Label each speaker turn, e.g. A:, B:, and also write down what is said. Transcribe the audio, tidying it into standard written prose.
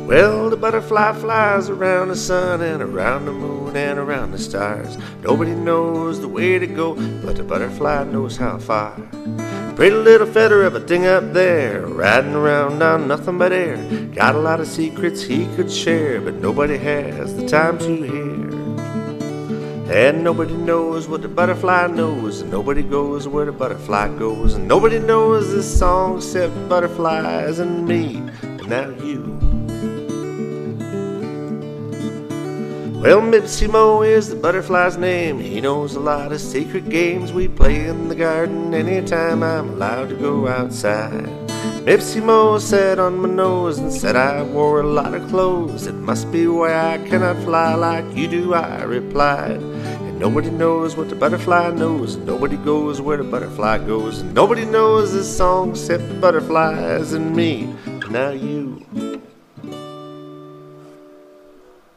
A: Well, the butterfly flies around the sun and around the moon and around the stars. Nobody knows the way to go, but the butterfly knows how far. Pretty little feather of a thing up there, riding around on nothing but air. Got a lot of secrets he could share, but nobody has the time to hear. And nobody knows what the butterfly knows, and nobody goes where the butterfly goes. And nobody knows this song except butterflies and me, and now you. Well, Mipsy-Mo is the butterfly's name. He knows a lot of secret games. We play in the garden anytime I'm allowed to go outside. Mipsy-Mo sat on my nose and said I wore a lot of clothes. It must be why I cannot fly like you do, I replied. And nobody knows what the butterfly knows, and nobody goes where the butterfly goes. And nobody knows this song except the butterflies and me, and now you.